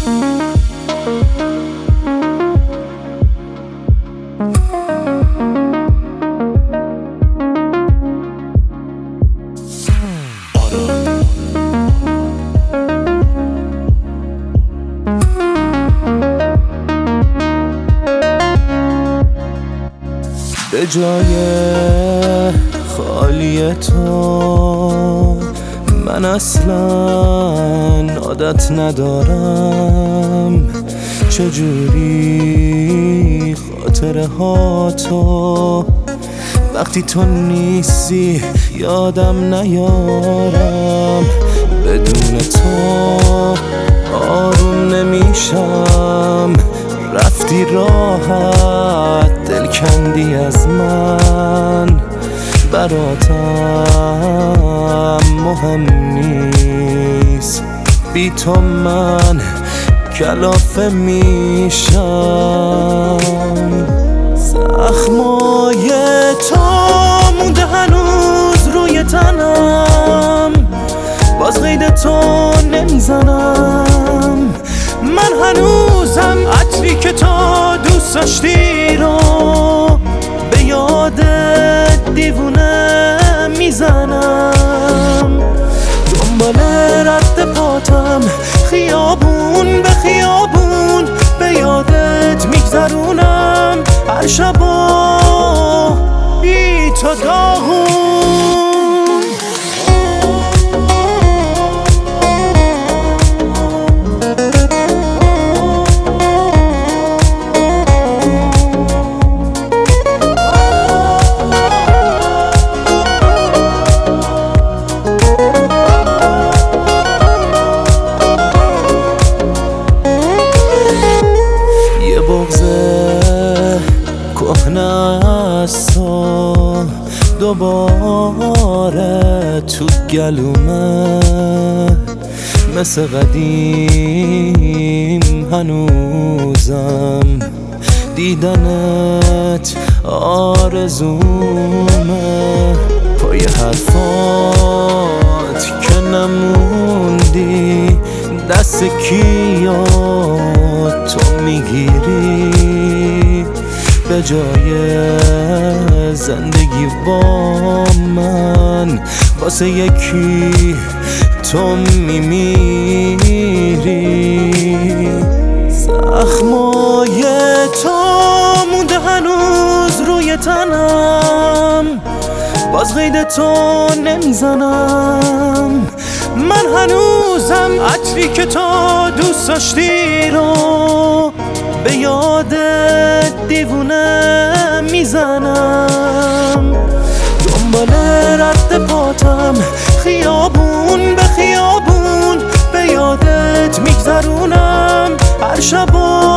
به جای خالی تو من اصلا عادت ندارم، چجوری خاطره ها تو وقتی تو نیستی یادم نیارم. بدون تو آروم نمیشم، رفتی راحت دل کندی از من، براتم مهم نیست، بی تو من کلافه میشم. زخمای تو مونده هنوز روی تنم، باز قید تو نمیزنم. من هنوزم عطری که تو دوست داشتی رو به یاد دیوونه میزنم. دنبال رد پاتم خیابون به خیابون، به یادت میگذرونم هر شبا بی تو داغون. دوباره تو گلومه مثل قدیم، هنوزم دیدنت آرزومه. پای حرفات که نموندی دست کیو تو میگیری، به جای زندگی با من واسه یکی تو میمیری. زخمای تو مونده هنوز روی تنم، باز قید تو نمیزنم. من هنوزم عطری که تو دوست داشتی رو به یاد دیوونه میزنم. دنبال رد پاتم خیابون به خیابون، به یادت میگذرونم هر شبا